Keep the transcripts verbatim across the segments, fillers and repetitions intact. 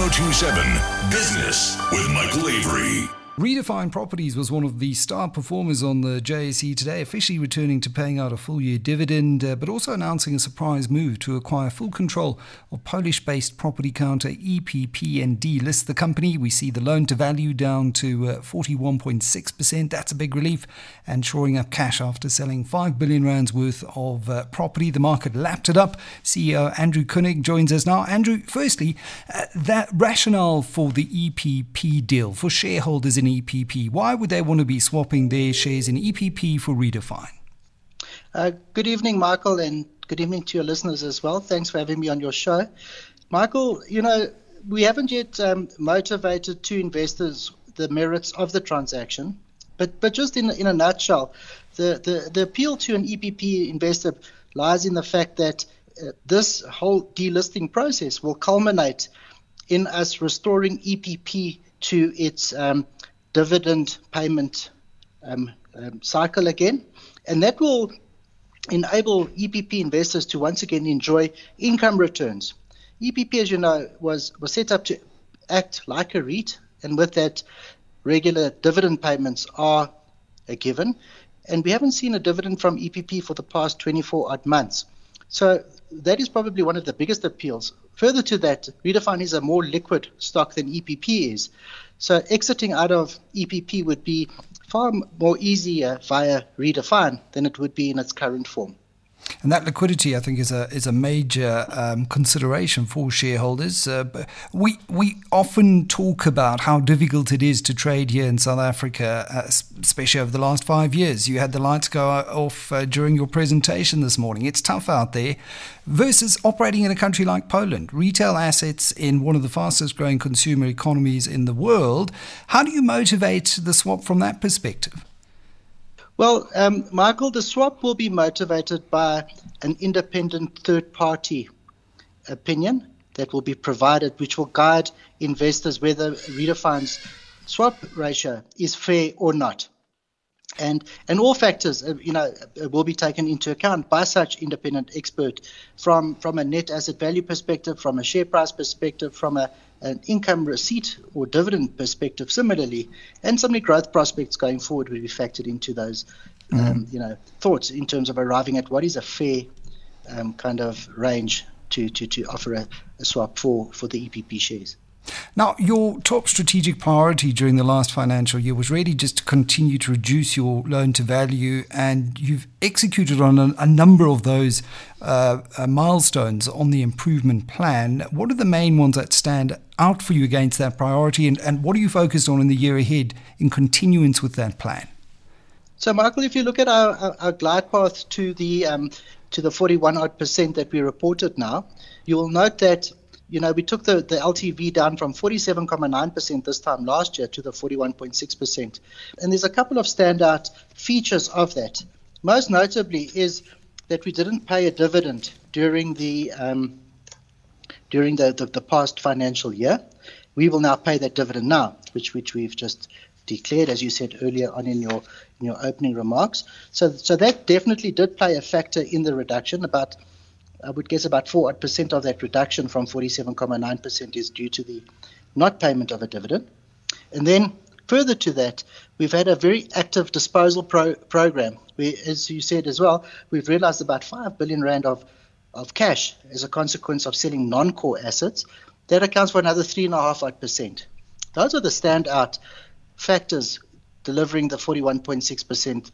oh two seven Business with Michael Avery. Redefine Properties was one of the star performers on the J S E today, officially returning to paying out a full-year dividend, uh, but also announcing a surprise move to acquire full control of Polish-based property counter E P P and delist the company. We see the loan-to-value down to uh, forty-one point six percent. That's a big relief, and shoring up cash after selling five billion rands worth of uh, property. The market lapped it up. C E O Andrew Koenig joins us now. Andrew, firstly, uh, that rationale for the E P P deal for shareholders in E P P. Why would they want to be swapping their shares in E P P for Redefine? Uh, good evening, Michael, and good evening to your listeners as well. Thanks for having me on your show. Michael, you know, we haven't yet um, motivated to investors the merits of the transaction, but but just in, in a nutshell, the, the, the appeal to an E P P investor lies in the fact that uh, this whole delisting process will culminate in us restoring E P P to its um, dividend payment um, um, cycle again, and that will enable E P P investors to once again enjoy income returns. E P P, as you know, was, was set up to act like a REIT, and with that, regular dividend payments are a given, and we haven't seen a dividend from E P P for the past twenty-four odd months. So that is probably one of the biggest appeals. Further to that, Redefine is a more liquid stock than E P P is. So exiting out of E P P would be far more easier via Redefine than it would be in its current form. And that liquidity, I think, is a is a major um, consideration for shareholders. Uh, we we often talk about how difficult it is to trade here in South Africa, uh, especially over the last five years. You had the lights go off uh, during your presentation this morning. It's tough out there. Versus operating in a country like Poland, retail assets in one of the fastest growing consumer economies in the world. How do you motivate the swap from that perspective? Well, um, Michael, the swap will be motivated by an independent third-party opinion that will be provided, which will guide investors whether Redefine's swap ratio is fair or not. And and all factors, uh, you know, will be taken into account by such independent expert from, from a net asset value perspective, from a share price perspective, from a an income receipt or dividend perspective similarly, and some of the growth prospects going forward will be factored into those, um, mm. you know, thoughts in terms of arriving at what is a fair um, kind of range to, to, to offer a, a swap for, for the E P P shares. Now, your top strategic priority during the last financial year was really just to continue to reduce your loan to value, and you've executed on a, a number of those uh, uh, milestones on the improvement plan. What are the main ones that stand out for you against that priority, and, and what are you focused on in the year ahead in continuance with that plan? So, Michael, if you look at our, our, our glide path to the um, to the forty-one odd percent that we reported now, you will note that You know, we took the, the L T V down from forty-seven point nine percent this time last year to the forty-one point six percent. And there's a couple of standout features of that. Most notably is that we didn't pay a dividend during the um, during the, the, the past financial year. We will now pay that dividend now, which which we've just declared, as you said earlier on in your in your opening remarks. So so that definitely did play a factor in the reduction. About I would guess about four odd percent of that reduction from forty-seven point nine percent is due to the not payment of a dividend. And then further to that, we've had a very active disposal pro- program. We, as you said as well, we've realized about five billion rand of, of cash as a consequence of selling non-core assets. That accounts for another three and a half odd percent. Those are the standout factors delivering the forty-one point six percent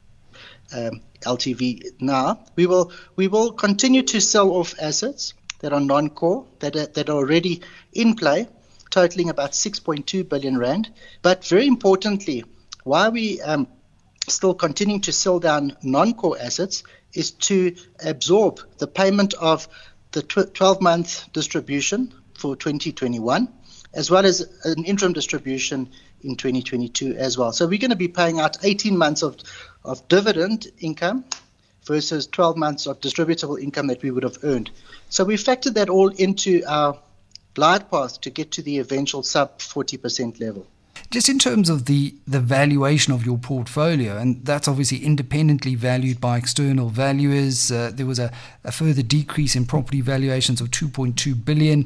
Um, L T V. Now we will we will continue to sell off assets that are non-core, that are, that are already in play, totaling about six point two billion rand. But very importantly, why we um, still continuing to sell down non-core assets is to absorb the payment of the twelve-month distribution for twenty twenty-one, as well as an interim distribution in twenty twenty-two as well. So we're going to be paying out eighteen months of, of dividend income versus twelve months of distributable income that we would have earned. So we factored that all into our glide path to get to the eventual sub forty percent level. Just in terms of the, the valuation of your portfolio, and that's obviously independently valued by external valuers, uh, there was a, a further decrease in property valuations of two point two billion.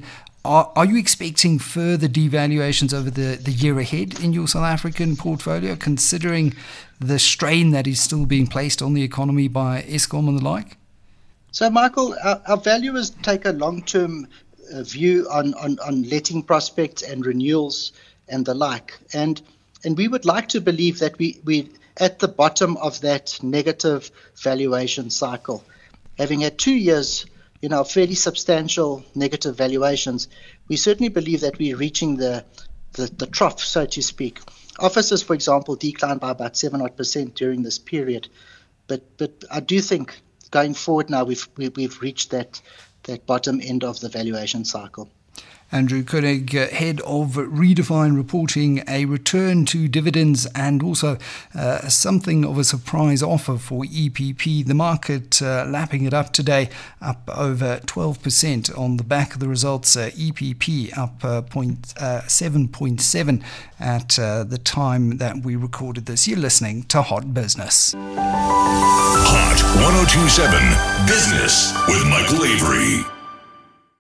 Are, are you expecting further devaluations over the, the year ahead in your South African portfolio, considering the strain that is still being placed on the economy by Eskom and the like? So, Michael, our, our valuers take a long-term uh, view on, on, on letting prospects and renewals and the like. And and we would like to believe that we, we're at the bottom of that negative valuation cycle. Having had two years you know, fairly substantial negative valuations, we certainly believe that we're reaching the, the, the trough, so to speak. Offices, for example, declined by about seven odd percent during this period. But but I do think going forward now we've we've reached that that bottom end of the valuation cycle. Andrew Koenig, head of Redefine, reporting a return to dividends and also uh, something of a surprise offer for E P P. The market uh, lapping it up today, up over twelve percent on the back of the results. Uh, E P P up uh, point, uh, seven point seven at uh, the time that we recorded this. You're listening to Hot Business. Hot one oh two point seven Business with Michael Avery.